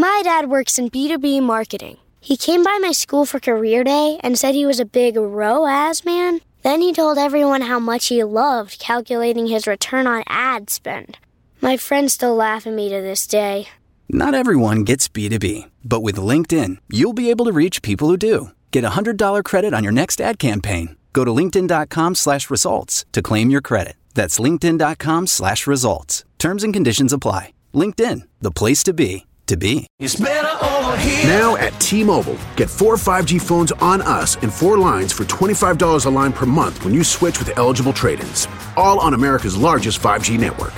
My dad works in B2B marketing. He came by my school for career day and said he was a big ROAS man. Then he told everyone how much he loved calculating his return on ad spend. My friends still laugh at me to this day. Not everyone gets B2B, but with LinkedIn, you'll be able to reach people who do. Get a $100 credit on your next ad campaign. Go to linkedin.com/results to claim your credit. That's linkedin.com/results. Terms and conditions apply. LinkedIn, the place to be, to be. It's better over here. Now at T-Mobile, get 4 5G phones on us and 4 lines for $25 a line per month when you switch with eligible trade-ins. All on America's largest 5G network.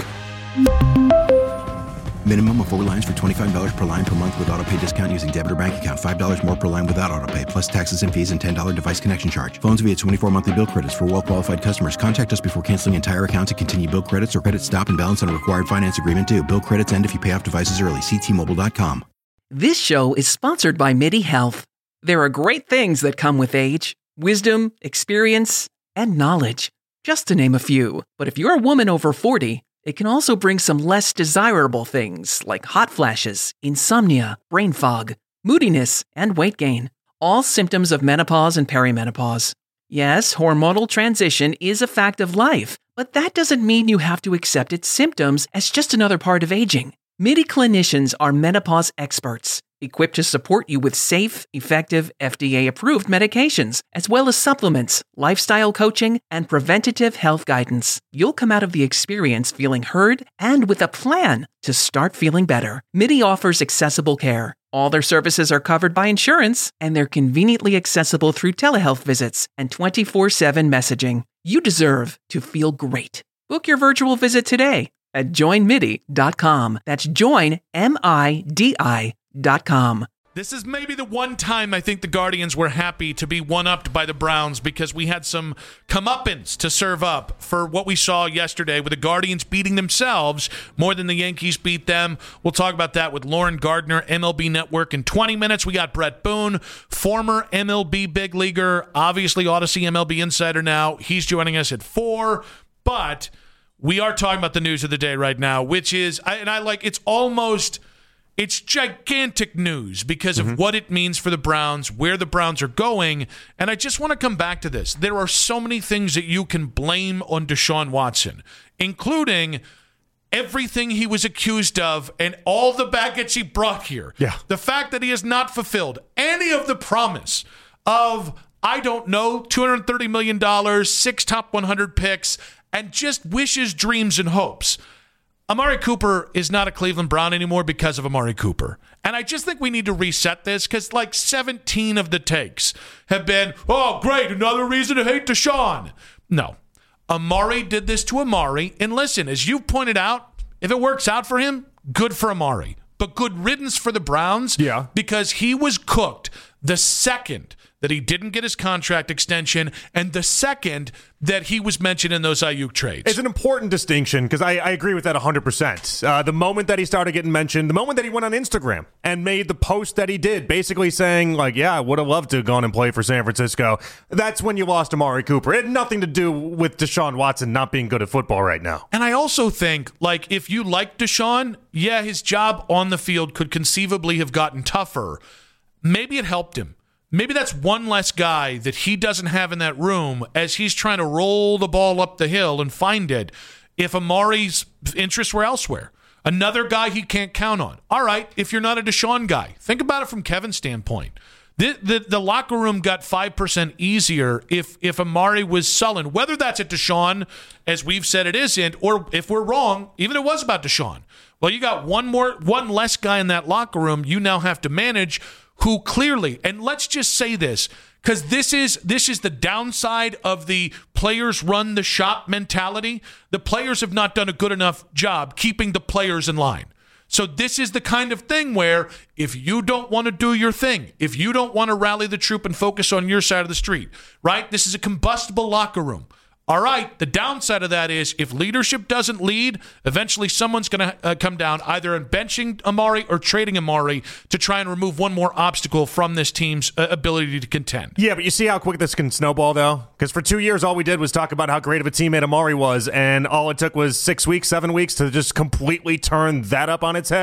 Minimum of 4 lines for $25 per line per month with autopay discount using debit or bank account. $5 more per line without autopay, plus taxes and fees and $10 device connection charge. Phones via 24 monthly bill credits for well-qualified customers. Contact us before canceling entire account to continue bill credits or credit stop and balance on required finance agreement due. Bill credits end if you pay off devices early. See T-Mobile.com. This show is sponsored by MIDI Health. There are great things that come with age. Wisdom, experience, and knowledge. Just to name a few. But if you're a woman over 40, it can also bring some less desirable things like hot flashes, insomnia, brain fog, moodiness, and weight gain. All symptoms of menopause and perimenopause. Yes, hormonal transition is a fact of life, but that doesn't mean you have to accept its symptoms as just another part of aging. MIDI clinicians are menopause experts, equipped to support you with safe, effective, FDA-approved medications, as well as supplements, lifestyle coaching, and preventative health guidance. You'll come out of the experience feeling heard and with a plan to start feeling better. MIDI offers accessible care. All their services are covered by insurance, and they're conveniently accessible through telehealth visits and 24/7 messaging. You deserve to feel great. Book your virtual visit today at joinmidi.com. That's joinmidi.com. This is maybe the one time I think the Guardians were happy to be one-upped by the Browns because we had some comeuppance to serve up for what we saw yesterday with the Guardians beating themselves more than the Yankees beat them. We'll talk about that with Lauren Gardner, MLB Network. In 20 minutes, we got Brett Boone, former MLB big leaguer, obviously Odyssey MLB insider now. He's joining us at 4, but we are talking about the news of the day right now, which is, it's gigantic news because of what it means for the Browns, where the Browns are going. And I just want to come back to this. There are so many things that you can blame on Deshaun Watson, including everything he was accused of and all the baggage he brought here. Yeah. The fact that he has not fulfilled any of the promise of, I don't know, $230 million, 6 top 100 picks, and just wishes, dreams, and hopes. Amari Cooper is not a Cleveland Brown anymore because of Amari Cooper. And I just think we need to reset this because like 17 of the takes have been, oh, great, another reason to hate Deshaun. No. Amari did this to Amari. And listen, as you pointed out, if it works out for him, good for Amari. But good riddance for the Browns because he was cooked the second that he didn't get his contract extension and the second that he was mentioned in those Ayuk trades. It's an important distinction because I agree with that 100%. The moment that he started getting mentioned, the moment that he went on Instagram and made the post that he did, basically saying, like, yeah, I would have loved to have gone and play for San Francisco, that's when you lost Amari Cooper. It had nothing to do with Deshaun Watson not being good at football right now. And I also think, like, if you like Deshaun, yeah, his job on the field could conceivably have gotten tougher. Maybe it helped him. Maybe that's one less guy that he doesn't have in that room as he's trying to roll the ball up the hill and find it if Amari's interests were elsewhere. Another guy he can't count on. All right, if you're not a Deshaun guy, think about it from Kevin's standpoint. The locker room got 5% easier if Amari was sullen, whether that's at Deshaun, as we've said it isn't, or if we're wrong, even if it was about Deshaun. Well, you got one less guy in that locker room you now have to manage who clearly, and let's just say this, because this is the downside of the players run the shop mentality. The players have not done a good enough job keeping the players in line. So this is the kind of thing where if you don't want to do your thing, if you don't want to rally the troop and focus on your side of the street, right? This is a combustible locker room. All right, the downside of that is if leadership doesn't lead, eventually someone's going to come down either in benching Amari or trading Amari to try and remove one more obstacle from this team's ability to contend. Yeah, but you see how quick this can snowball, though? Because for 2 years, all we did was talk about how great of a teammate Amari was, and all it took was 6 weeks, 7 weeks to just completely turn that up on its head.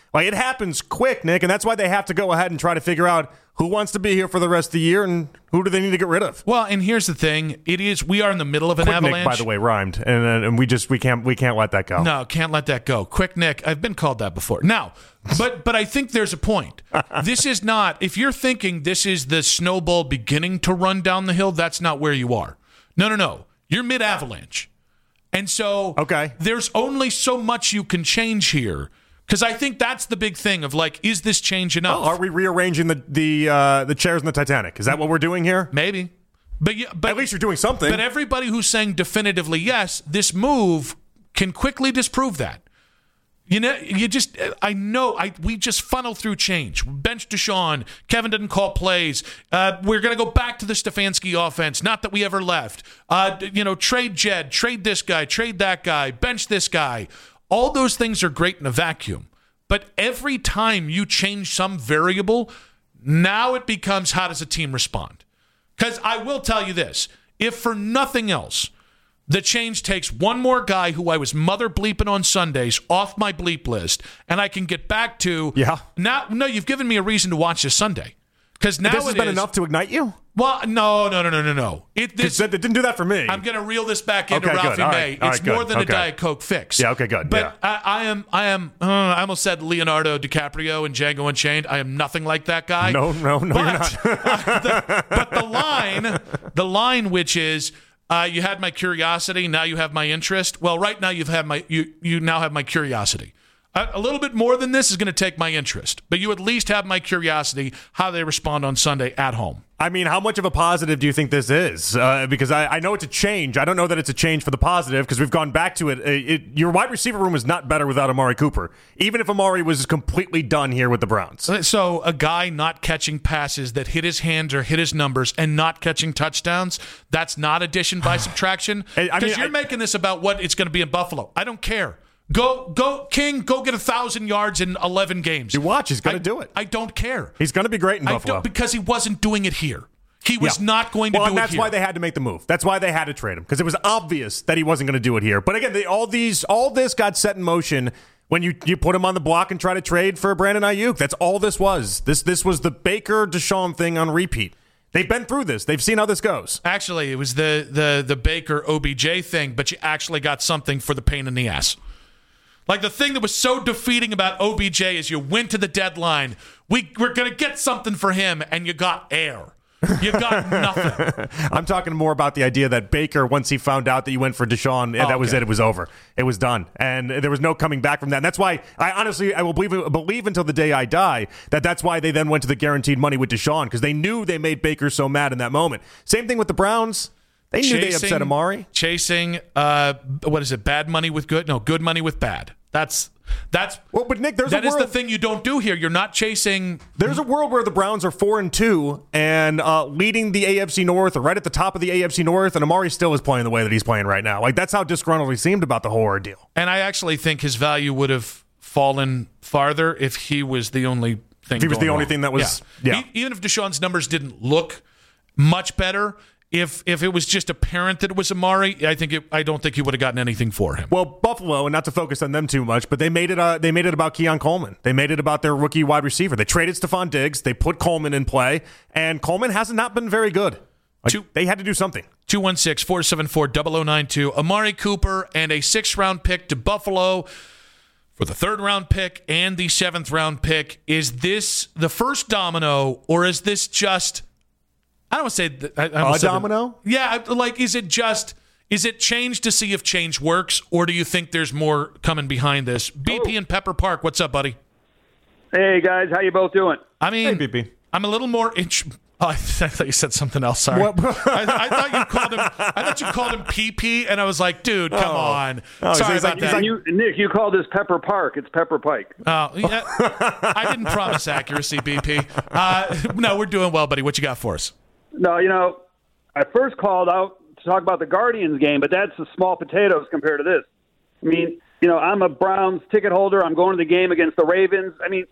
Like, it happens quick, Nick, and that's why they have to go ahead and try to figure out who wants to be here for the rest of the year and who do they need to get rid of. Well, and here's the thing: we are in the middle of an avalanche. Nick, by the way, rhymed, and we can't let that go. No, can't let that go. Quick Nick, I've been called that before. Now, but I think there's a point. This is not. If you're thinking this is the snowball beginning to run down the hill, that's not where you are. No. You're mid-avalanche, and so there's only so much you can change here. Because I think that's the big thing of, like, is this change enough? Oh, are we rearranging the chairs in the Titanic? Is that what we're doing here? Maybe. But at least you're doing something. But everybody who's saying definitively yes, this move can quickly disprove that. You know, we just funnel through change. Bench Deshaun. Kevin didn't call plays. We're going to go back to the Stefanski offense. Not that we ever left. Trade Jed. Trade this guy. Trade that guy. Bench this guy. All those things are great in a vacuum. But every time you change some variable, now it becomes how does a team respond? Because I will tell you this. If for nothing else, the change takes one more guy who I was mother bleeping on Sundays off my bleep list, and I can get back to No, you've given me a reason to watch this Sunday. Because now this has been enough to ignite you? Well, no. It didn't do that for me. I'm going to reel this back into Ralphie May. It's more than a Diet Coke fix. Yeah, okay, good. But I almost said Leonardo DiCaprio in Django Unchained. I am nothing like that guy. No, you're not. But the line which is, you had my curiosity, now you have my interest. Well, right now you now have my curiosity. A little bit more than this is going to take my interest, but you at least have my curiosity how they respond on Sunday at home. I mean, how much of a positive do you think this is? Because I know it's a change. I don't know that it's a change for the positive because we've gone back to it. Your wide receiver room is not better without Amari Cooper, even if Amari was completely done here with the Browns. So a guy not catching passes that hit his hands or hit his numbers and not catching touchdowns, that's not addition by subtraction? Because you're making this about what it's going to be in Buffalo. I don't care. Go, King, go get 1,000 yards in 11 games. You watch, he's going to do it. I don't care. He's going to be great in Buffalo. Because he wasn't doing it here. He was not going to do it here. Well, and that's why they had to make the move. That's why they had to trade him, because it was obvious that he wasn't going to do it here. But again, all this got set in motion when you put him on the block and try to trade for Brandon Ayuk. That's all this was. This was the Baker-Deshaun thing on repeat. They've been through this. They've seen how this goes. Actually, it was the Baker-OBJ thing, but you actually got something for the pain in the ass. Like, the thing that was so defeating about OBJ is you went to the deadline. We're going to get something for him, and you got air. You got nothing. I'm talking more about the idea that Baker, once he found out that you went for Deshaun, that was it. It was over. It was done. And there was no coming back from that. And that's why I will believe until the day I die that's why they then went to the guaranteed money with Deshaun, because they knew they made Baker so mad in that moment. Same thing with the Browns. They knew they upset Amari. Chasing, what is it, bad money with good? No, good money with bad. That's well, but Nick, that is the thing you don't do here. You're not chasing. There's a world where the Browns are 4-2 and leading the AFC North, or right at the top of the AFC North, and Amari still is playing the way that he's playing right now. Like, that's how disgruntled he seemed about the whole ordeal. And I actually think his value would have fallen farther if he was the only thing. If he was the only thing that was, even if Deshaun's numbers didn't look much better. If it was just apparent that it was Amari, I don't think he would have gotten anything for him. Well, Buffalo, and not to focus on them too much, but they made it about Keon Coleman. They made it about their rookie wide receiver. They traded Stephon Diggs. They put Coleman in play, and Coleman has not been very good. They had to do something. 216-474-0092. Amari Cooper and a 6th-round pick to Buffalo for the 3rd-round pick and the 7th-round pick. Is this the first domino, or is this just... I don't want to say a domino. Yeah, like is it change to see if change works, or do you think there's more coming behind this? BP in Pepper Park, what's up, buddy? Hey guys, how you both doing? I mean, hey, BP. I'm a little more. I thought you said something else. Sorry, I thought you called him PP, and I was like, dude, come on. Sorry about that. Nick, you called this Pepper Park. It's Pepper Pike. Oh, yeah. I didn't promise accuracy, BP. No, we're doing well, buddy. What you got for us? No, I first called out to talk about the Guardians game, but that's the small potatoes compared to this. I mean, I'm a Browns ticket holder. I'm going to the game against the Ravens. I mean,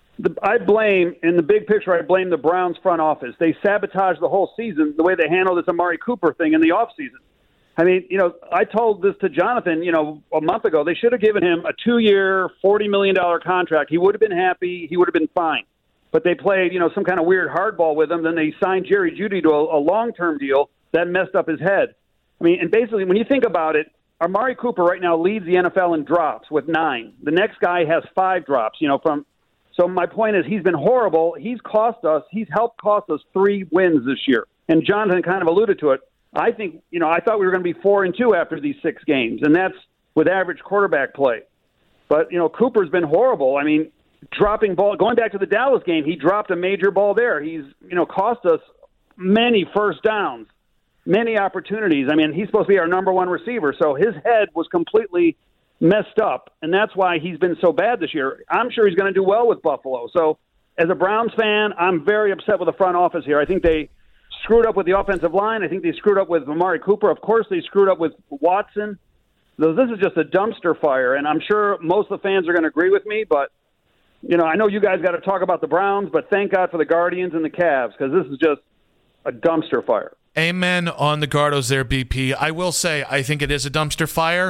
in the big picture, I blame the Browns front office. They sabotaged the whole season the way they handled this Amari Cooper thing in the offseason. I mean, I told this to Jonathan, a month ago. They should have given him a 2-year, $40 million contract. He would have been happy. He would have been fine. But they played, some kind of weird hardball with him. Then they signed Jerry Jeudy to a long-term deal that messed up his head. I mean, and basically, when you think about it, Amari Cooper right now leads the NFL in drops with 9. The next guy has 5 drops, So my point is he's been horrible. He's helped cost us 3 wins this year. And Jonathan kind of alluded to it. I think, I thought we were going to be 4-2 after these 6 games, and that's with average quarterback play. But, Cooper's been horrible. I mean, dropping ball, going back to the Dallas game, he dropped a major ball there. He's, cost us many first downs, many opportunities. I mean, he's supposed to be our number 1 receiver, so his head was completely messed up, and that's why he's been so bad this year. I'm sure he's going to do well with Buffalo. So as a Browns fan, I'm very upset with the front office here. I think they screwed up with the offensive line. I think they screwed up with Amari Cooper. Of course, they screwed up with Watson. This is just a dumpster fire, and I'm sure most of the fans are going to agree with me, but I know you guys got to talk about the Browns, but thank God for the Guardians and the Cavs, because this is just a dumpster fire. Amen on the Gardos there, BP. I will say I think it is a dumpster fire.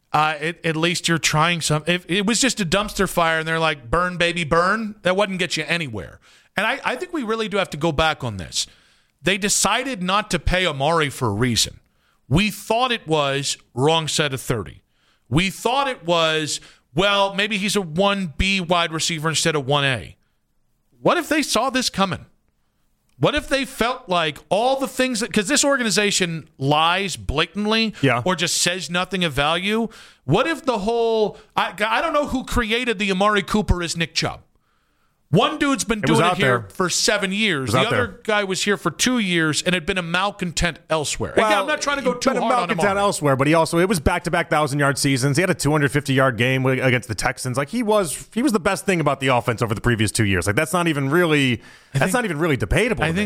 At least you're trying something. If it was just a dumpster fire and they're like, burn, baby, burn, that wouldn't get you anywhere. And I think we really do have to go back on this. They decided not to pay Amari for a reason. We thought it was wrong set of 30. We thought it was, well, maybe he's a 1B wide receiver instead of 1A. What if they saw this coming? What if they felt like all the things that, because this organization lies blatantly or just says nothing of value. What if the whole, I don't know who created the Amari Cooper as Nick Chubb. One dude's been doing it here for 7 years. The other guy was here for 2 years and had been a malcontent elsewhere. Well, again, I'm not trying to go too hard on malcontent elsewhere, but it was back-to-back 1,000-yard seasons. He had a 250-yard game against the Texans. Like he was the best thing about the offense over the previous 2 years. Like that's not even really debatable. I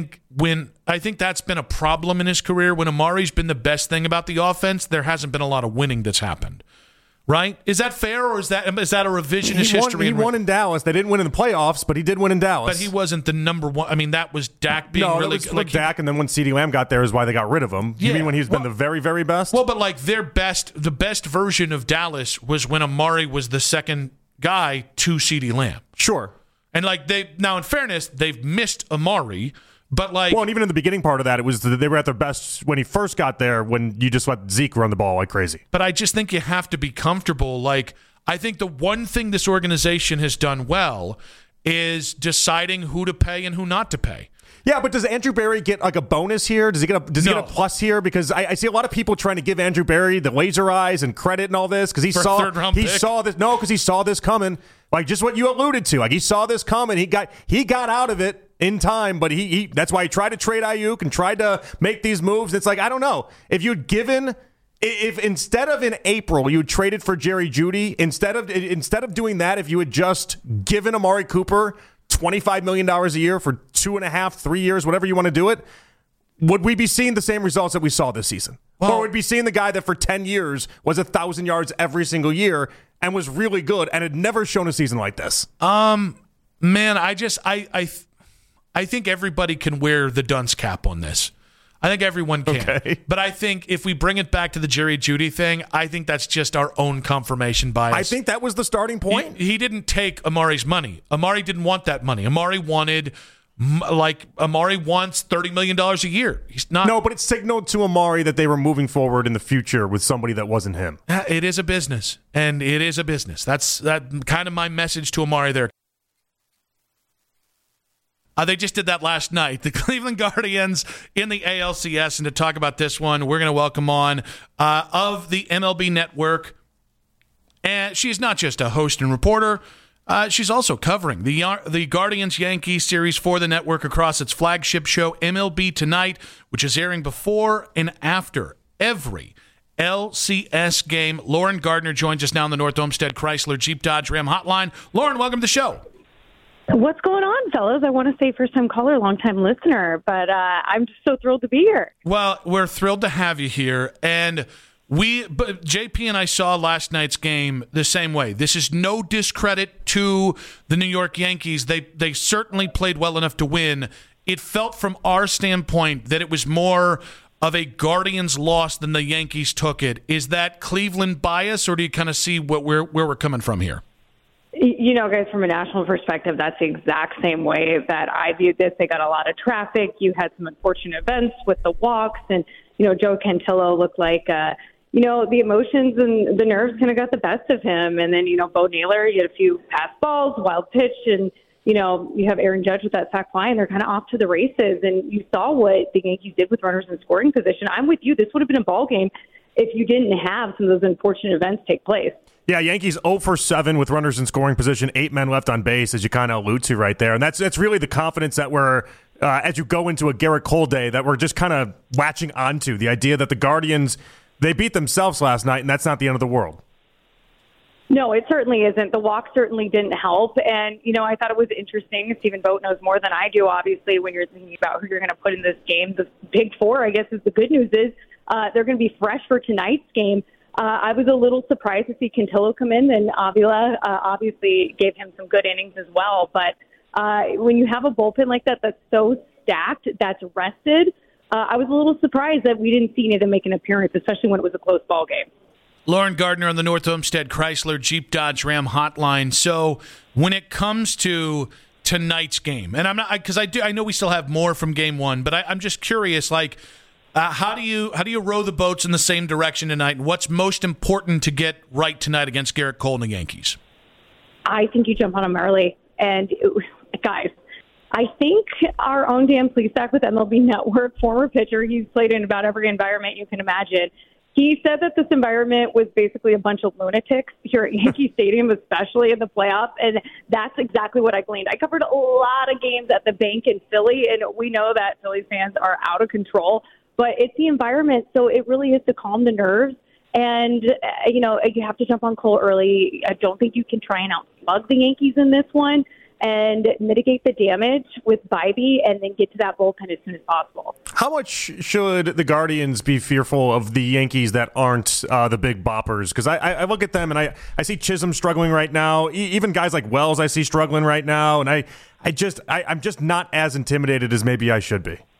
think that's been a problem in his career. When Amari's been the best thing about the offense, there hasn't been a lot of winning that's happened. Right? Is that fair, or is that a revisionist history? He won in Dallas. They didn't win in the playoffs, but he did win in Dallas. But he wasn't the number 1. I mean, that was Dak being really good. Like Dak, and then when CeeDee Lamb got there is why they got rid of him. You mean when he's been the very, very best? Well, but like the best version of Dallas was when Amari was the second guy to CeeDee Lamb. Sure. And like now in fairness, they've missed Amari. But and even in the beginning part of that, it was they were at their best when he first got there, when you just let Zeke run the ball like crazy. But I just think you have to be comfortable. Like, I think the one thing this organization has done well is deciding who to pay and who not to pay. Yeah, but does Andrew Berry get like a bonus here? Does he get a plus here? Because I see a lot of people trying to give Andrew Berry the laser eyes and credit and all this because he saw this coming. Like just what you alluded to. Like he saw this coming. He got out of it in time, but he that's why he tried to trade Ayuk and tried to make these moves. It's like, I don't know. If instead of in April you had traded for Jerry Jeudy, instead of doing that, if you had just given Amari Cooper $25 million a year for 2.5, 3 years, whatever you want to do it, would we be seeing the same results that we saw this season? Or would we be seeing the guy that for 10 years was 1,000 yards every single year and was really good and had never shown a season like this? Man, I think everybody can wear the dunce cap on this. I think everyone can. Okay. But I think if we bring it back to the Jerry Jeudy thing, I think that's just our own confirmation bias. I think that was the starting point. He didn't take Amari's money. Amari didn't want that money. Amari wants $30 million a year. He's not. No, but it signaled to Amari that they were moving forward in the future with somebody that wasn't him. It is a business, and it is a business. That's kind of my message to Amari there. They just did that last night. The Cleveland Guardians in the ALCS. And to talk about this one, we're going to welcome on of the MLB Network. And she's not just a host and reporter. She's also covering the Guardians-Yankees series for the network across its flagship show, MLB Tonight, which is airing before and after every LCS game. Lauren Gardner joins us now on the North Olmsted Chrysler Jeep Dodge Ram hotline. Lauren, welcome to the show. What's going on, fellas? I want to say first-time caller, long-time listener, but I'm just so thrilled to be here. Well, we're thrilled to have you here, and JP and I saw last night's game the same way. This is no discredit to the New York Yankees. They certainly played well enough to win. It felt from our standpoint that it was more of a Guardians loss than the Yankees took it. Is that Cleveland bias, or do you kind of see where we're coming from here? You know, guys, from a national perspective, that's the exact same way that I viewed this. They got a lot of traffic. You had some unfortunate events with the walks, and, Joe Cantillo looked like, the emotions and the nerves kind of got the best of him. And then, Bo Naylor, you had a few pass balls, wild pitch, and, you have Aaron Judge with that sac fly, and they're kind of off to the races. And you saw what the Yankees did with runners in scoring position. I'm with you. This would have been a ball game if you didn't have some of those unfortunate events take place. Yeah, Yankees 0 for 7 with runners in scoring position, 8 men left on base, as you kind of allude to right there. And that's really the confidence that we're, as you go into a Garrett Cole day, that we're just kind of latching onto. The idea that the Guardians, they beat themselves last night, and that's not the end of the world. No, it certainly isn't. The walk certainly didn't help. And, I thought it was interesting. Stephen Vogt knows more than I do, obviously, when you're thinking about who you're going to put in this game. The big four, I guess, is the good news is they're going to be fresh for tonight's game. I was a little surprised to see Cantillo come in, and Avila obviously gave him some good innings as well. But when you have a bullpen like that that's so stacked, that's rested, I was a little surprised that we didn't see any of them make an appearance, especially when it was a close ball game. Lauren Gardner on the North Olmsted Chrysler Jeep Dodge Ram hotline. So when it comes to tonight's game, and I'm not, because I know we still have more from game one, but I'm just curious, how do you row the boats in the same direction tonight? And what's most important to get right tonight against Garrett Cole and the Yankees? I think you jump on them early. And guys, I think our own Dan Plesac with MLB Network, former pitcher, he's played in about every environment you can imagine. He said that this environment was basically a bunch of lunatics here at Yankee Stadium, especially in the playoffs, and that's exactly what I gleaned. I covered a lot of games at the bank in Philly, and we know that Phillies fans are out of control, but it's the environment, so it really is to calm the nerves. And, you have to jump on Cole early. I don't think you can try and outslug the Yankees in this one and mitigate the damage with Bybee and then get to that bullpen as soon as possible. How much should the Guardians be fearful of the Yankees that aren't the big boppers? Because I look at them and I see Chisholm struggling right now. Even guys like Wells I see struggling right now. And I'm just not as intimidated as maybe I should be.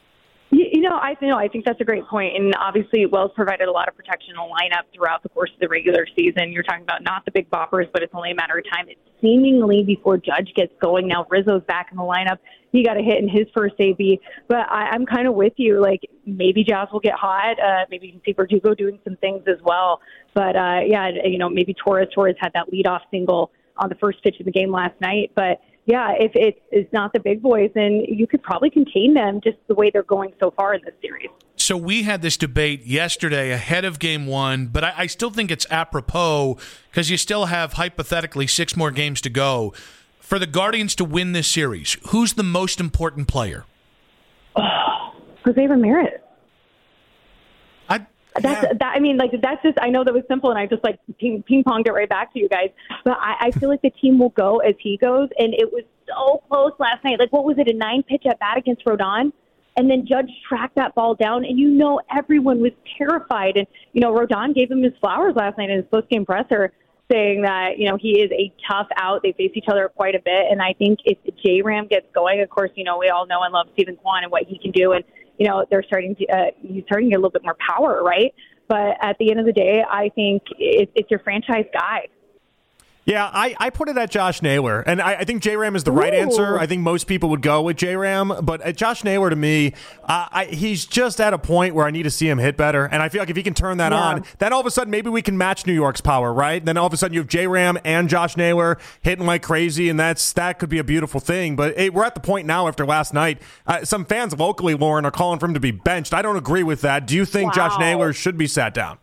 I think that's a great point. And obviously, Wells provided a lot of protection in the lineup throughout the course of the regular season. You're talking about not the big boppers, but it's only a matter of time. It's seemingly before Judge gets going. Now Rizzo's back in the lineup. He got a hit in his first AB. But I'm kind of with you. Maybe Jazz will get hot. Maybe you can see Verdugo doing some things as well. But, maybe Torres had that leadoff single on the first pitch of the game last night. But, yeah, if it's not the big boys, then you could probably contain them just the way they're going so far in this series. So we had this debate yesterday ahead of game one, but I still think it's apropos because you still have hypothetically 6 more games to go. For the Guardians to win this series, who's the most important player? Jose Ramirez. That's just, I know that was simple, and I just ping-ponged it right back to you guys. But I feel like the team will go as he goes, and it was so close last night. What was it, a 9-pitch at bat against Rodon? And then Judge tracked that ball down, and everyone was terrified. And, Rodon gave him his flowers last night in his post-game presser, saying that, he is a tough out. They face each other quite a bit, and I think if the J-Ram gets going, of course, we all know and love Stephen Kwan and what he can do, and they're starting to he's starting to get a little bit more power, right? But at the end of the day, I think it's your franchise guy. Yeah, I put it at Josh Naylor, and I think J-Ram is the right answer. I think most people would go with J-Ram, but at Josh Naylor, to me, he's just at a point where I need to see him hit better, and I feel like if he can turn that on, then all of a sudden maybe we can match New York's power, right? Then all of a sudden you have J-Ram and Josh Naylor hitting like crazy, and that could be a beautiful thing, but we're at the point now after last night, some fans locally, Lauren, are calling for him to be benched. I don't agree with that. Do you think Josh Naylor should be sat down?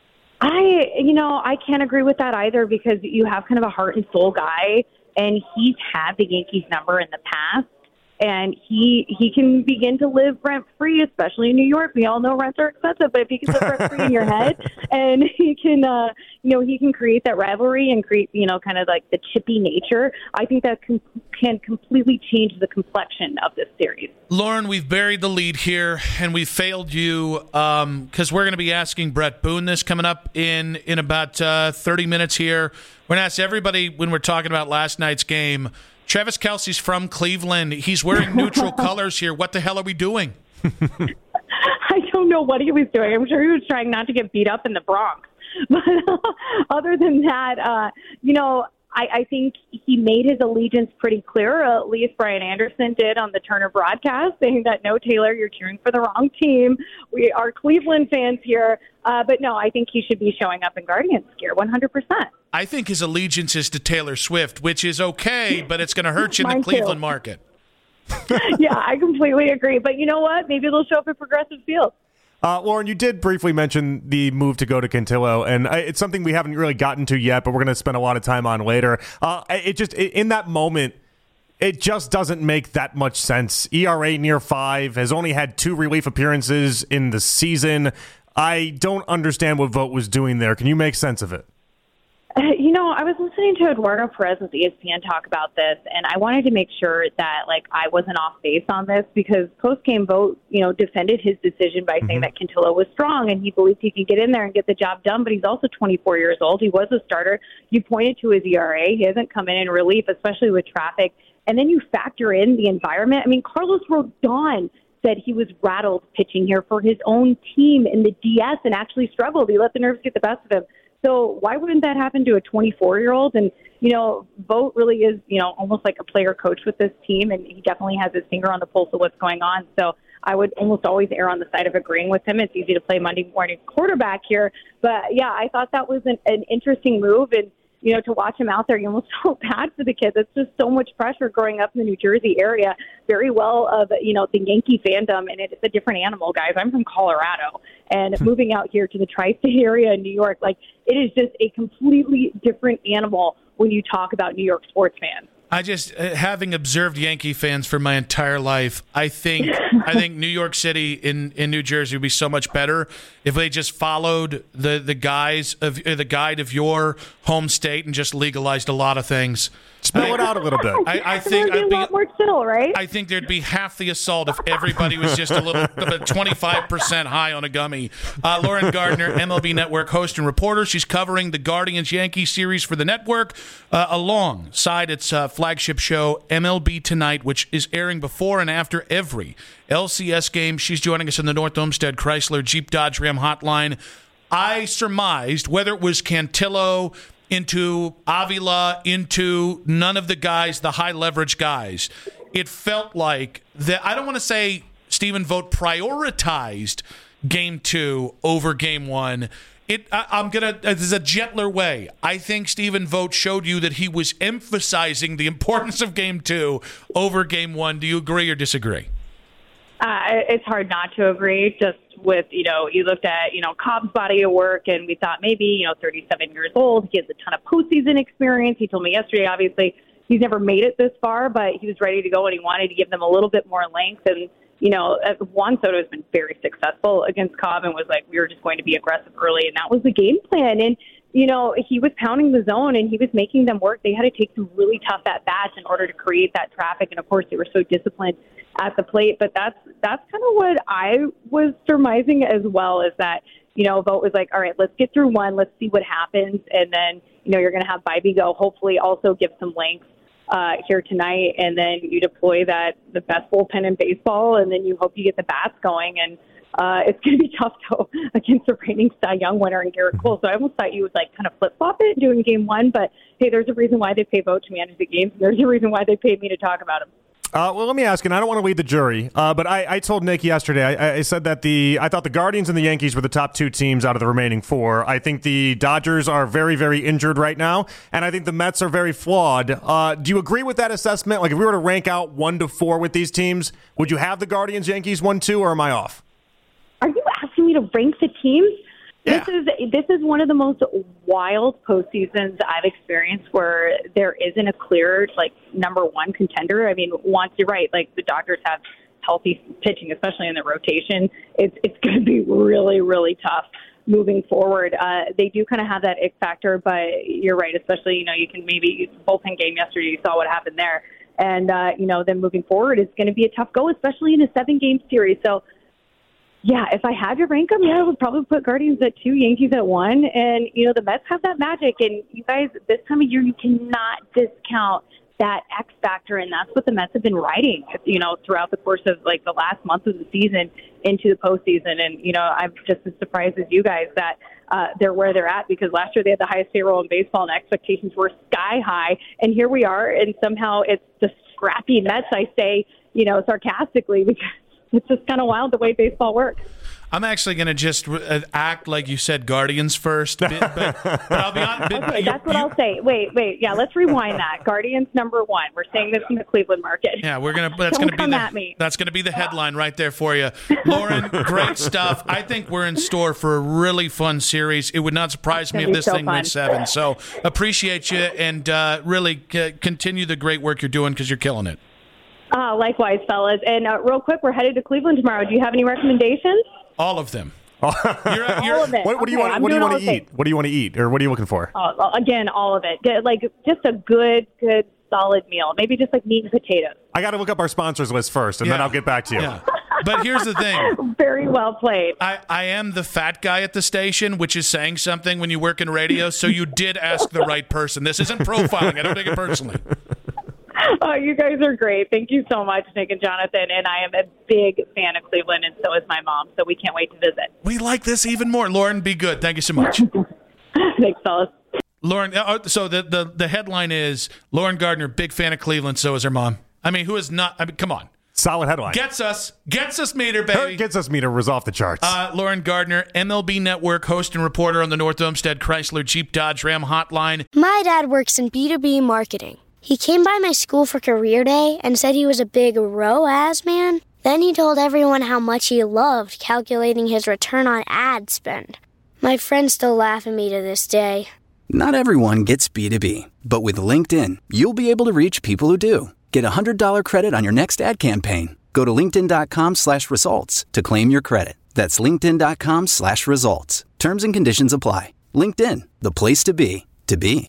I can't agree with that either because you have kind of a heart and soul guy, and he's had the Yankees number in the past, and he can begin to live rent-free, especially in New York. We all know rents are expensive, but if he can live rent-free in your head, and he can, he can create that rivalry and create, kind of like the chippy nature, I think that can completely change the complexion of this series. Lauren, we've buried the lead here, and we failed you because we're going to be asking Brett Boone this coming up in about 30 minutes here. We're going to ask everybody when we're talking about last night's game. Travis Kelce's from Cleveland. He's wearing neutral colors here. What the hell are we doing? I don't know what he was doing. I'm sure he was trying not to get beat up in the Bronx. But other than that, I think he made his allegiance pretty clear. At least Brian Anderson did on the Turner broadcast, saying that, no, Taylor, you're cheering for the wrong team. We are Cleveland fans here. But no, I think he should be showing up in Guardians gear 100%. I think his allegiance is to Taylor Swift, which is okay, but it's going to hurt you in the Cleveland market. Yeah, I completely agree. But you know what? Maybe they'll show up at Progressive Field. Lauren, you did briefly mention the move to go to Cantillo, and it's something we haven't really gotten to yet, but we're going to spend a lot of time on later. In that moment, it just doesn't make that much sense. ERA near 5, has only had 2 relief appearances in the season. I don't understand what Vogt was doing there. Can you make sense of it? I was listening to Eduardo Perez with ESPN talk about this, and I wanted to make sure that, I wasn't off base on this, because post-game Vogt, defended his decision by saying that Cantillo was strong and he believes he can get in there and get the job done, but he's also 24 years old. He was a starter. You pointed to his ERA. He hasn't come in relief, especially with traffic. And then you factor in the environment. I mean, Carlos Rodon said he was rattled pitching here for his own team in the DS and actually struggled. He let the nerves get the best of him. So why wouldn't that happen to a 24-year-old? And, Vogt really is, almost like a player coach with this team, and he definitely has his finger on the pulse of what's going on. So I would almost always err on the side of agreeing with him. It's easy to play Monday morning quarterback here. But, yeah, I thought that was an interesting move. And, to watch him out there, you almost felt bad for the kids. It's just so much pressure growing up in the New Jersey area. Very well of, the Yankee fandom, and it's a different animal, guys. I'm from Colorado, and moving out here to the tri-state area in New York, it is just a completely different animal when you talk about New York sports fans. I just, having observed Yankee fans for my entire life, I think New York City in New Jersey would be so much better if they just followed the guide of your home state and just legalized a lot of things. Spell it out a little bit. I think it'd be a lot more chill, right? I think there'd be half the assault if everybody was just a little 25% high on a gummy. Lauren Gardner, MLB Network host and reporter. She's covering the Guardians-Yankees series for the network alongside its flagship show, MLB Tonight, which is airing before and after every LCS game. She's joining us in the North Olmsted Chrysler Jeep Dodge Ram hotline. I surmised whether it was Cantillo into Avila, into none of the guys, the high-leverage guys. It felt like that. I don't want to say Stephen Vogt prioritized Game 2 over Game 1. This is a gentler way. I think Stephen Vogt showed you that he was emphasizing the importance of Game 2 over Game 1. Do you agree or disagree? It's hard not to agree, just with, you looked at, Cobb's body of work, and we thought maybe, 37 years old, he has a ton of postseason experience. He told me yesterday, obviously, he's never made it this far, but he was ready to go, and he wanted to give them a little bit more length. And, Juan Soto has been very successful against Cobb and was like, we were just going to be aggressive early, and that was the game plan. And, he was pounding the zone, and he was making them work. They had to take some really tough at-bats in order to create that traffic, and, of course, they were so disciplined at the plate. But that's kind of what I was surmising as well, is that, Vogt was like, all right, let's get through one, let's see what happens, and then, you're going to have Bibee go, hopefully also give some length here tonight, and then you deploy the best bullpen in baseball, and then you hope you get the bats going. And it's going to be tough, though, against the reigning Cy Young winner and Garrett Cole. So I almost thought you would kind of flip-flop it doing Game 1. But, hey, there's a reason why they pay Vogt to manage the games. And there's a reason why they paid me to talk about him. Well, let me ask, and I don't want to lead the jury, but I told Nick yesterday, I said that I thought the Guardians and the Yankees were the top 2 teams out of the remaining 4. I think the Dodgers are very, very injured right now, and I think the Mets are very flawed. Do you agree with that assessment? If we were to rank out 1 to 4 with these teams, would you have the Guardians, Yankees 1, 2, or am I off? Are you asking me to rank the teams? Yeah. This is one of the most wild postseasons I've experienced, where there isn't a clear number 1 contender. I mean, once you're right, the Dodgers have healthy pitching, especially in the rotation. It's going to be really, really tough moving forward. They do kind of have that X factor, but you're right, especially you can maybe bullpen game yesterday. You saw what happened there, and then moving forward, it's going to be a tough go, especially in a 7-game series. So. Yeah, if I had to rank them, I would probably put Guardians at 2, Yankees at 1. And, the Mets have that magic. And you guys, this time of year, you cannot discount that X factor, and that's what the Mets have been riding, throughout the course of like the last month of the season into the postseason. And, I'm just as surprised as you guys that they're where they're at, because last year they had the highest payroll in baseball and expectations were sky high. And here we are, and somehow it's the scrappy Mets, I say, sarcastically, because it's just kind of wild the way baseball works. I'm actually going to just act like you said Guardians first, but I'll be honest. Okay, that's what I'll say. Wait. Yeah, let's rewind that. Guardians number one. We're saying this in the Cleveland market. Yeah, that's going to be the headline right there for you, Lauren. Great stuff. I think we're in store for a really fun series. It would not surprise me if this thing went 7. So appreciate you, and really continue the great work you're doing, because you're killing it. Likewise, fellas. And real quick, we're headed to Cleveland tomorrow. Do you have any recommendations? All of them. All of it. What do you want to eat? What do you want to eat, or what are you looking for? Again, all of it. Like just a good, solid meal. Maybe just like meat and potatoes. I got to look up our sponsors list first, and then I'll get back to you. Yeah. But here's the thing. Very well played. I am the fat guy at the station, which is saying something when you work in radio. So you did ask the right person. This isn't profiling. I don't take it personally. Oh, you guys are great. Thank you so much, Nick and Jonathan. And I am a big fan of Cleveland, and so is my mom. So we can't wait to visit. We like this even more. Lauren, be good. Thank you so much. Thanks, fellas. Lauren, so the headline is Lauren Gardner, big fan of Cleveland. So is her mom. I mean, who is not? I mean, come on. Solid headline. Gets us meter, baby. Gets us meter was off the charts. Lauren Gardner, MLB Network host and reporter on the North Olmsted Chrysler Jeep Dodge Ram hotline. My dad works in B2B marketing. He came by my school for career day and said he was a big ROAS man. Then he told everyone how much he loved calculating his return on ad spend. My friends still laugh at me to this day. Not everyone gets B2B, but with LinkedIn, you'll be able to reach people who do. Get a $100 credit on your next ad campaign. Go to linkedin.com/results to claim your credit. That's linkedin.com/results. Terms and conditions apply. LinkedIn, the place to be, to be.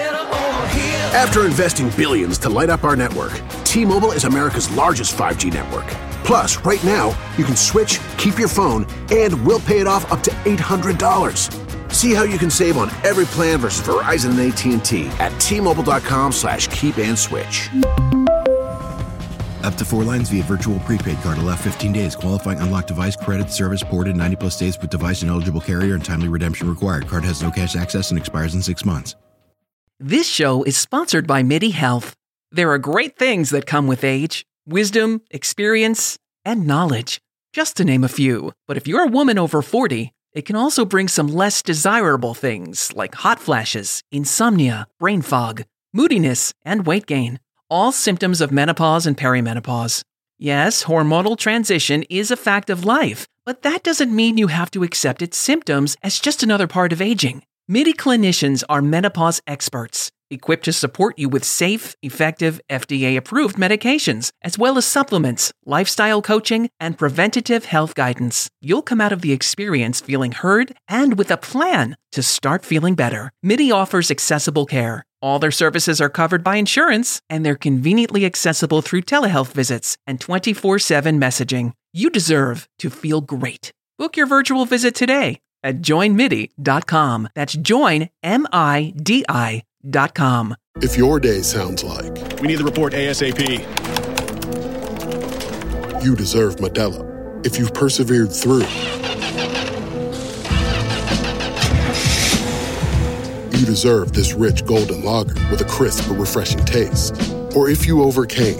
After investing billions to light up our network, T-Mobile is America's largest 5G network. Plus, right now, you can switch, keep your phone, and we'll pay it off up to $800. See how you can save on every plan versus Verizon and AT&T at T-Mobile.com/keep and switch. Up to 4 lines via virtual prepaid card. Allow 15 days. Qualifying unlocked device credit service ported 90-plus days with device and eligible carrier and timely redemption required. Card has no cash access and expires in 6 months. This show is sponsored by MIDI Health. There are great things that come with age, wisdom, experience, and knowledge, just to name a few. But if you're a woman over 40, it can also bring some less desirable things like hot flashes, insomnia, brain fog, moodiness, and weight gain. All symptoms of menopause and perimenopause. Yes, hormonal transition is a fact of life, but that doesn't mean you have to accept its symptoms as just another part of aging. MIDI clinicians are menopause experts, equipped to support you with safe, effective, FDA-approved medications, as well as supplements, lifestyle coaching, and preventative health guidance. You'll come out of the experience feeling heard and with a plan to start feeling better. MIDI offers accessible care. All their services are covered by insurance, and they're conveniently accessible through telehealth visits and 24/7 messaging. You deserve to feel great. Book your virtual visit today at joinmidi.com. That's joinmidi.com. If your day sounds like, we need the report ASAP, you deserve Modelo. If you've persevered through, you deserve this rich golden lager with a crisp but refreshing taste. Or if you overcame,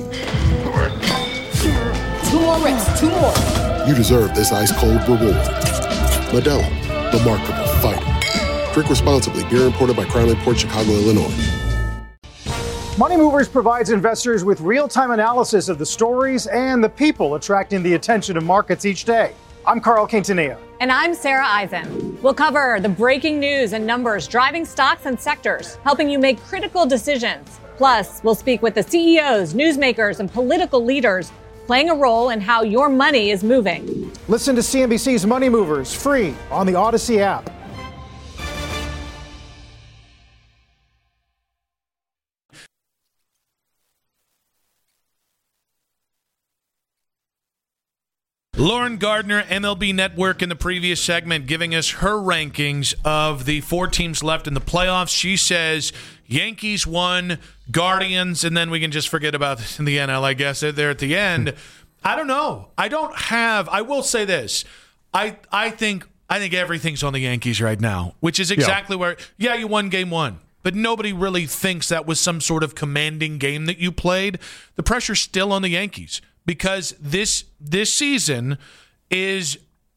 2 more reps, 2 more. You deserve this ice cold reward. Modelo, the Remarkable Fighter. Drink responsibly. Beer imported by Crown Imports, Chicago, Illinois. Money Movers provides investors with real-time analysis of the stories and the people attracting the attention of markets each day. I'm Carl Quintanilla. And I'm Sarah Eisen. We'll cover the breaking news and numbers driving stocks and sectors, helping you make critical decisions. Plus, we'll speak with the CEOs, newsmakers, and political leaders playing a role in how your money is moving. Listen to CNBC's Money Movers free on the Odyssey app. Lauren Gardner, MLB Network, in the previous segment, giving us her rankings of the 4 teams left in the playoffs. She says Yankees 1, Guardians, and then we can just forget about the NL, I guess, there at the end. I don't know. I will say this. I think everything's on the Yankees right now, which is exactly where, you won game 1. But nobody really thinks that was some sort of commanding game that you played. The pressure's still on the Yankees because this season is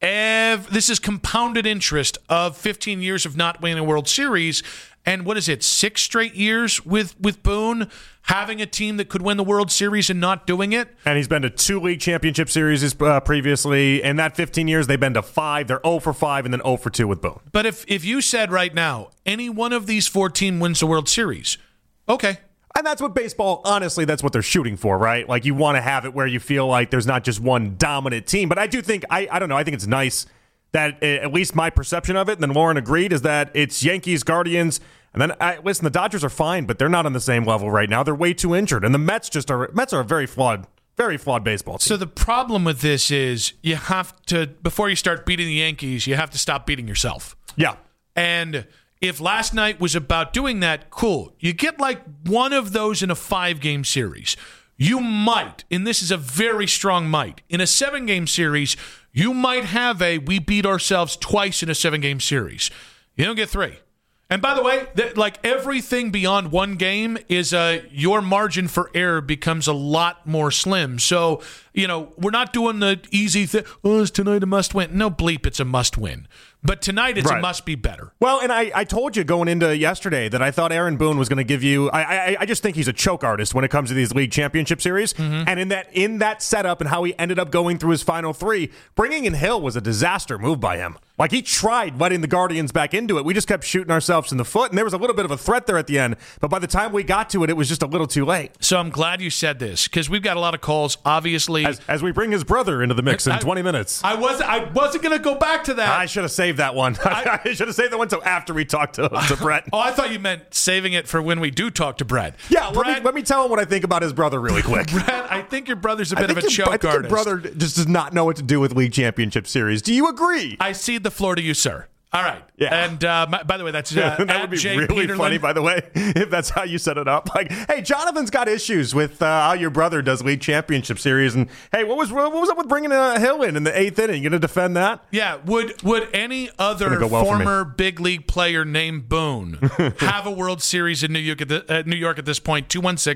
this is compounded interest of 15 years of not winning a World Series. And what is it, 6 straight years with Boone having a team that could win the World Series and not doing it? And he's been to 2 league championship series previously. In that 15 years, they've been to 5. They're 0 for 5 and then 0 for 2 with Boone. But if you said right now, any one of these 4 teams wins the World Series, okay. And that's what baseball, honestly, that's what they're shooting for, right? Like, you want to have it where you feel like there's not just one dominant team. But I do think, I don't know, I think it's nice that at least my perception of it, and then Lauren agreed, is that it's Yankees, Guardians, and then, listen, the Dodgers are fine, but they're not on the same level right now. They're way too injured. And the Mets are a very flawed baseball team. So the problem with this is you have to, before you start beating the Yankees, you have to stop beating yourself. Yeah. And if last night was about doing that, cool. You get like one of those in a 5-game series. You might, and this is a very strong might, in a 7-game series, you might have we beat ourselves twice in a 7-game series. You don't get 3. And by the way, like everything beyond 1 game is your margin for error becomes a lot more slim. So, we're not doing the easy thing. Oh, is tonight a must win? No bleep, it's a must win. But tonight it's a must be better. Well, and I told you going into yesterday that I thought Aaron Boone was going to give you. I just think he's a choke artist when it comes to these league championship series. Mm-hmm. And in that setup and how he ended up going through his final 3, bringing in Hill was a disaster move by him. Like, he tried letting the Guardians back into it. We just kept shooting ourselves in the foot, and there was a little bit of a threat there at the end. But by the time we got to it, it was just a little too late. So I'm glad you said this, because we've got a lot of calls, obviously. As we bring his brother into the mix in 20 minutes. I wasn't going to go back to that. I should have saved that one. I should have saved that one until after we talked to Brett. Oh, I thought you meant saving it for when we do talk to Brett. Yeah, let me tell him what I think about his brother really quick. Brett, I think your brother's a bit of a choke artist. Your brother just does not know what to do with league championship series. Do you agree? I cede the floor to you, sir. All right. Yeah. And by the way, that's that would be Jay really Peterlin. funny, by the way, if that's how you set it up. Like, hey, Jonathan's got issues with how your brother does league championship series, and hey, what was up with bringing Hill in the 8th inning? You going to defend that? Yeah. Would any other former big league player named Boone have a World Series in New York at this point?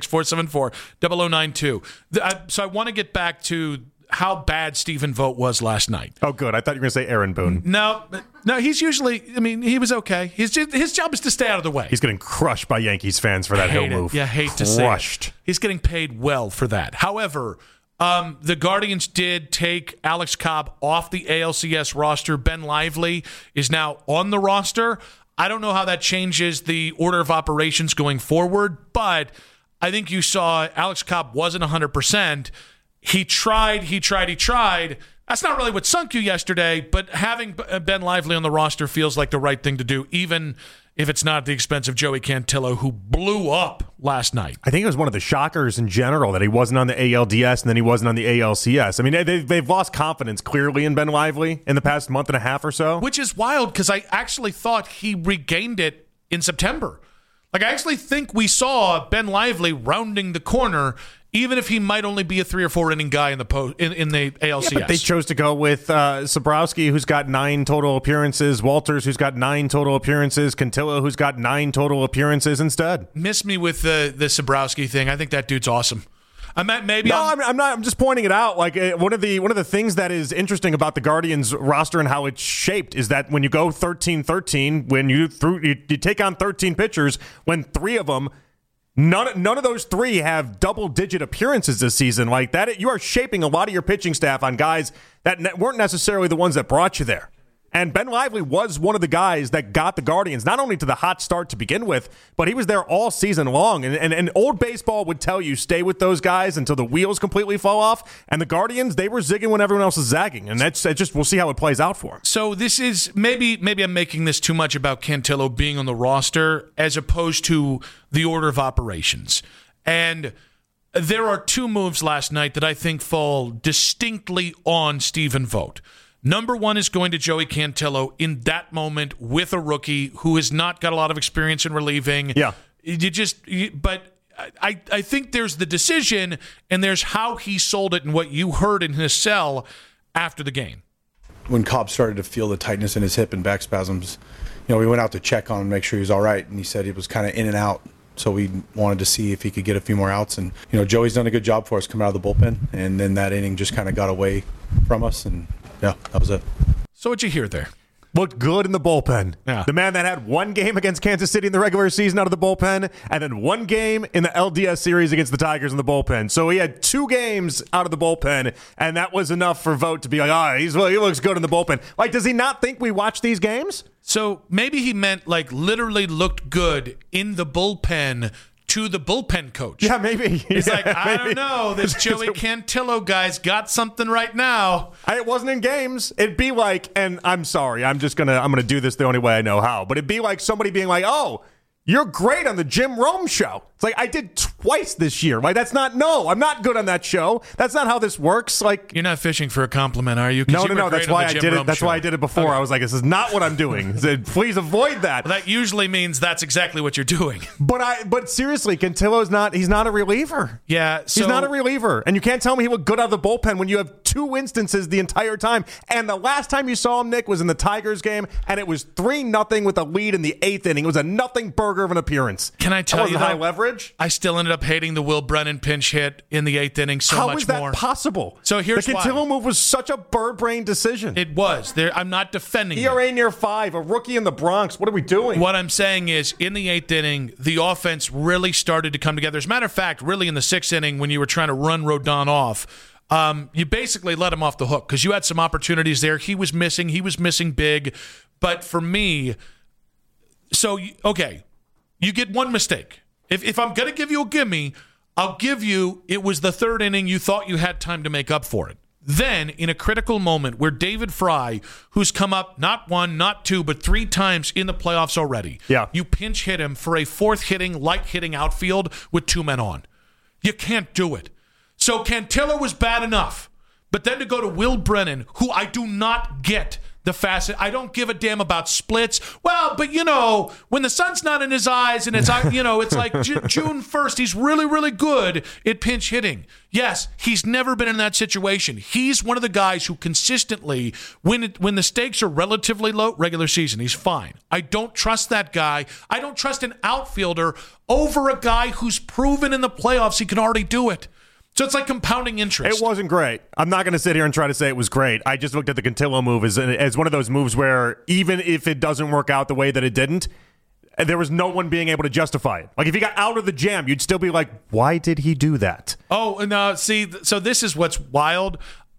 216-474-0092. So I want to get back to how bad Stephen Vogt was last night. Oh, good. I thought you were going to say Aaron Boone. No, he's usually, he was okay. His job is to stay out of the way. He's getting crushed by Yankees fans for that Hill move. Yeah, hate to say it. He's getting paid well for that. However, the Guardians did take Alex Cobb off the ALCS roster. Ben Lively is now on the roster. I don't know how that changes the order of operations going forward, but I think you saw Alex Cobb wasn't 100%. He tried. That's not really what sunk you yesterday, but having Ben Lively on the roster feels like the right thing to do, even if it's not at the expense of Joey Cantillo, who blew up last night. I think it was one of the shockers in general that he wasn't on the ALDS and then he wasn't on the ALCS. I mean, they've lost confidence clearly in Ben Lively in the past month and a half or so. Which is wild, because I actually thought he regained it in September. Like, I actually think we saw Ben Lively rounding the corner, even if he might only be a 3 or 4 inning guy in the ALCS. Yeah, but they chose to go with Sobrowski, who's got 9 total appearances, Walters, who's got 9 total appearances, Cantillo, who's got 9 total appearances instead. Miss me with the Sobrowski thing. I think that dude's awesome. I'm not. I'm just pointing it out. Like, one of the things that is interesting about the Guardians roster and how it's shaped is that when you go 13-13, when you take on 13 pitchers, when 3 of them, none of those 3 have double-digit appearances this season. Like that, you are shaping a lot of your pitching staff on guys that weren't necessarily the ones that brought you there. And Ben Lively was one of the guys that got the Guardians not only to the hot start to begin with, but he was there all season long. And old baseball would tell you stay with those guys until the wheels completely fall off. And the Guardians, they were zigging when everyone else was zagging. And that's just, we'll see how it plays out for them. So this is, maybe I'm making this too much about Cantillo being on the roster as opposed to the order of operations. And There are two moves last night that I think fall distinctly on Stephen Vogt. Number one is going to Joey Cantillo in that moment with a rookie who has not got a lot of experience in relieving. Yeah. But I think there's the decision and there's how he sold it and what you heard in his cell after the game. When Cobb started to feel the tightness in his hip and back spasms, we went out to check on him, make sure he was all right, and he said he was kind of in and out. So we wanted to see if he could get a few more outs. And, Joey's done a good job for us coming out of the bullpen. And then that inning just kind of got away from us. And, yeah, that was it. So what'd you hear there? Looked good in the bullpen. Yeah. The man that had one game against Kansas City in the regular season out of the bullpen, and then one game in the LDS series against the Tigers in the bullpen. So he had 2 games out of the bullpen, and that was enough for Vogt to be like, he looks good in the bullpen. Like, does he not think we watch these games? So maybe he meant like literally looked good in the bullpen to the bullpen coach. Yeah, maybe. He's like, I don't know. This Joey Cantillo guy's got something right now. It wasn't in games. It'd be like, and I'm sorry, I'm gonna do this the only way I know how, but it'd be like somebody being like, oh, you're great on the Jim Rome show. It's like, I did twice this year. Like, I'm not good on that show. That's not how this works. Like, you're not fishing for a compliment, are you? No. That's why I did it. That's why I did it before. Okay. I was like, this is not what I'm doing. Said, please avoid that. Well, that usually means that's exactly what you're doing. But seriously, Cantillo's he's not a reliever. Yeah. He's not a reliever. And you can't tell me he looked good out of the bullpen when you have 2 instances the entire time. And the last time you saw him, Nick, was in the Tigers game, and it was 3-0 with a lead in the 8th inning. It was a nothing burger of an appearance. Can I tell you high leverage? I still ended up hating the Will Brennan pinch hit in the 8th inning so much more. How is that possible? So here's why. The Cantillo move was such a bird-brain decision. It was. I'm not defending ERA near 5, a rookie in the Bronx. What are we doing? What I'm saying is, in the 8th inning, the offense really started to come together. As a matter of fact, really in the 6th inning, when you were trying to run Rodon off, you basically let him off the hook because you had some opportunities there. He was missing big. But for me, you get one mistake. If I'm going to give you a gimme, I'll give you it was the 3rd inning. You thought you had time to make up for it. Then, in a critical moment where David Fry, who's come up not 1, not 2, but 3 times in the playoffs already, you pinch hit him for a 4th light hitting outfield with 2 men on. You can't do it. So Cantillo was bad enough. But then to go to Will Brennan, who I do not get the facet. I don't give a damn about splits. Well, but when the sun's not in his eyes and it's it's like June 1st, he's really, really good at pinch hitting. Yes, he's never been in that situation. He's one of the guys who consistently, when the stakes are relatively low, regular season, he's fine. I don't trust that guy. I don't trust an outfielder over a guy who's proven in the playoffs he can already do it. So it's like compounding interest. It wasn't great. I'm not going to sit here and try to say it was great. I just looked at the Cantillo move as one of those moves where even if it doesn't work out the way that it didn't, there was no one being able to justify it. Like, if he got out of the jam, you'd still be like, why did he do that? Oh, no, see, so this is what's wild.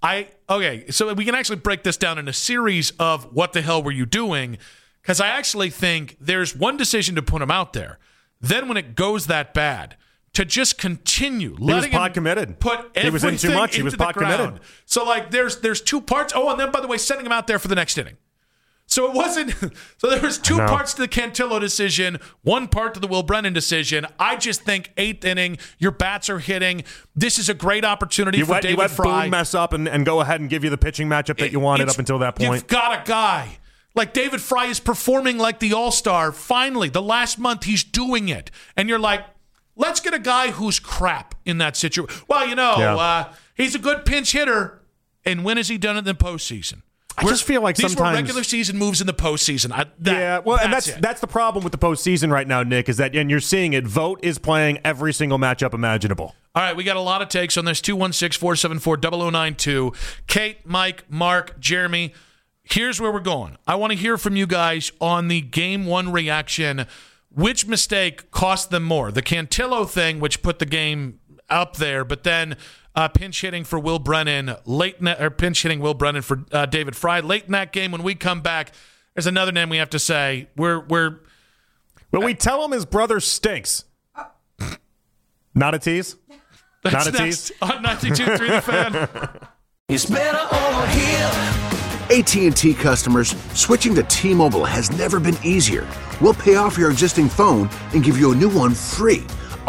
So we can actually break this down in a series of what the hell were you doing? Because I actually think there's one decision to put him out there. Then when it goes that bad, to just continue letting him committed. Put everything he was in too much. He was pot committed. So there's 2 parts. Oh, and then by the way, sending him out there for the next inning. So it wasn't. So there was 2 parts to the Cantillo decision, 1 part to the Will Brennan decision. I just think 8th inning, your bats are hitting. This is a great opportunity for David Fry. You let Boone mess up and go ahead and give you the pitching matchup that you wanted up until that point. You've got a guy. Like David Fry is performing like the all-star. Finally, the last month he's doing it. And you're like, let's get a guy who's crap in that situation. Well, he's a good pinch hitter. And when has he done it in the postseason? I just feel like these sometimes were regular season moves in the postseason. That's the problem with the postseason right now, Nick, is that, and you're seeing it, Vogt is playing every single matchup imaginable. All right, we got a lot of takes on this. 216-474-0092. Kate, Mike, Mark, Jeremy. Here's where we're going. I want to hear from you guys on the Game 1 reaction. Which mistake cost them more? The Cantillo thing, which put the game up there, but then pinch hitting for Will Brennan, pinch hitting Will Brennan for David Fry late in that game. When we come back, there's another name we have to say. When we tell him his brother stinks. Not a tease. Not a tease. On 92.3 The Fan. It's better over here. AT&T customers, switching to T-Mobile has never been easier. We'll pay off your existing phone and give you a new one free.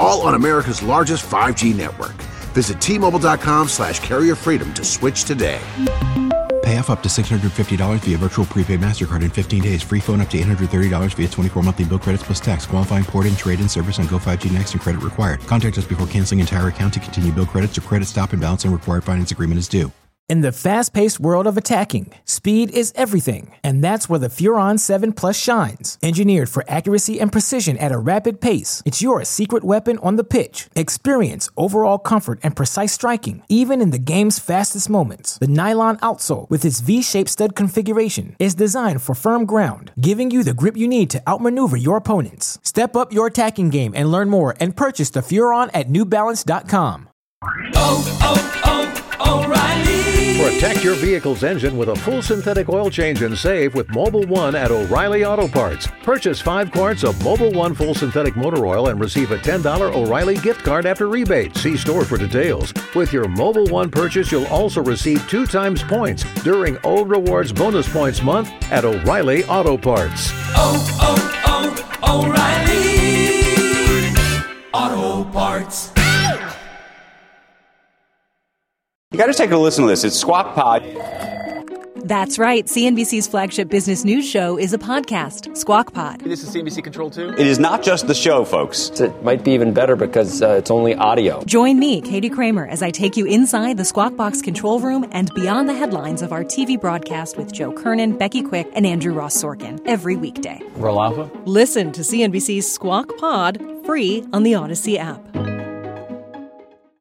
all on America's largest 5G network. Visit T-Mobile.com/carrier freedom to switch today. Pay off up to $650 via virtual prepaid MasterCard in 15 days. Free phone up to $830 via 24 monthly bill credits plus tax. Qualifying port and trade-in service on Go 5G Next and credit required. Contact us before canceling entire account to continue bill credits or credit stop and balance and required finance agreement is due. In the fast-paced world of attacking, speed is everything, and that's where the Furon 7 Plus shines. Engineered for accuracy and precision at a rapid pace, it's your secret weapon on the pitch. Experience overall comfort and precise striking, even in the game's fastest moments. The nylon outsole, with its V-shaped stud configuration, is designed for firm ground, giving you the grip you need to outmaneuver your opponents. Step up your attacking game and learn more and purchase the Furon at NewBalance.com. O'Reilly. Protect your vehicle's engine with a full synthetic oil change and save with Mobil 1 at O'Reilly Auto Parts. Purchase 5 quarts of Mobil 1 full synthetic motor oil and receive a $10 O'Reilly gift card after rebate. See store for details. With your Mobil 1 purchase, you'll also receive 2 times points during O Rewards Bonus Points Month at O'Reilly Auto Parts. O'Reilly Auto Parts. You got to take a listen to this. It's Squawk Pod. That's right. CNBC's flagship business news show is a podcast, Squawk Pod. This is CNBC Control 2? It is not just the show, folks. It might be even better because it's only audio. Join me, Katie Kramer, as I take you inside the Squawk Box control room and beyond the headlines of our TV broadcast with Joe Kernan, Becky Quick, and Andrew Ross Sorkin every weekday. Roll Alpha? Listen to CNBC's Squawk Pod free on the Odyssey app.